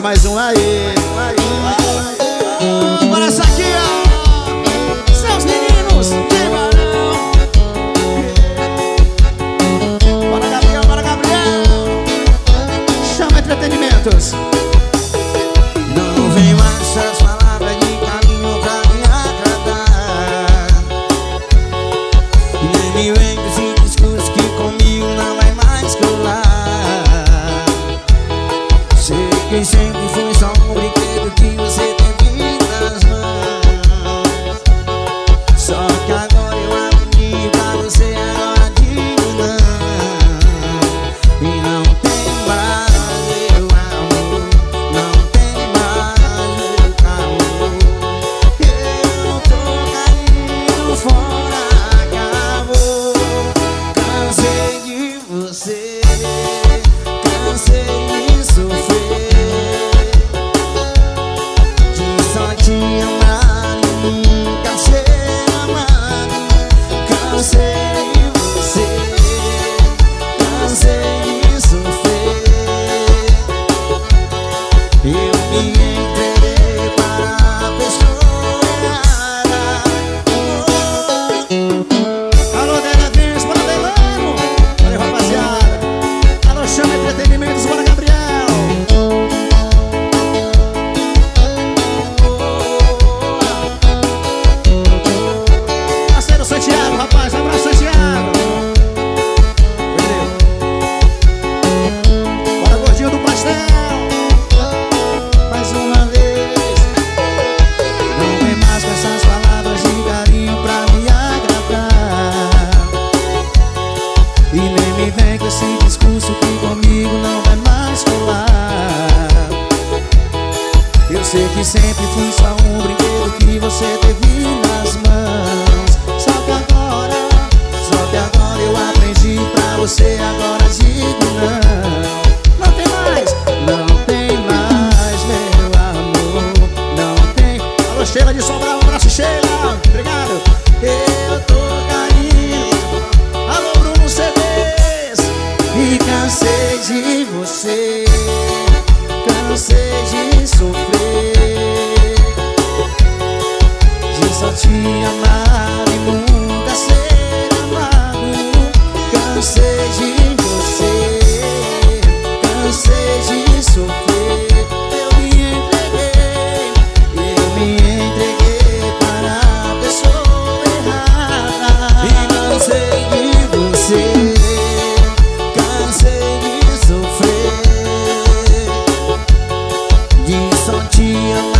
Mais um aí. Agora essa aqui, ó. Seus meninos de Barão. Bora, Gabriel, bora, Gabriel. Chama Entretenimentos. Não vem mais essas palavras de carinho pra me agradar. E nem me vem com esse discurso que comigo não vai mais colar. Sei que sempre foi só um brinquedo que você teve nas mãos. Só que agora eu aprendi pra você agora digo não. E não tem mais meu amor, não tem mais meu calor. Eu tô caindo fora, acabou. Cansei de você, cansei de sofrer, de só te amar e nunca ser amado. Cansei de você, cansei de sofrer. Eu me entreguei para a pessoa errada. Alô, Dela Dance, bora, Delano. Valeu, rapaziada. Alô, Chama Entretenimentos, bora, Gabriel. Parceiro Santiago, rapaz, um abraço, Santiago. Bora, gordinho do pastel. Mais uma vez. Não vem mais com essas palavras de carinho pra me agradar. E nem me vem com esse discurso que comigo não vai mais colar. Eu sei que sempre fui só um brinquedo que você teve nas mãos. Só que agora eu aprendi pra você agora digo não. Não tem mais. Não tem mais meu amor, não tem. Alô, Sheila de Sobral, um abraço, Sheila. Obrigado. Eu tô caindo. Alô, Bruno CDs. E cansei de você, cansei de sofrer, de só te amar e nunca ser amado. Cansei de você, cansei de sofrer. Eu me entreguei para a pessoa errada. E cansei de você, cansei de sofrer, de só te amar.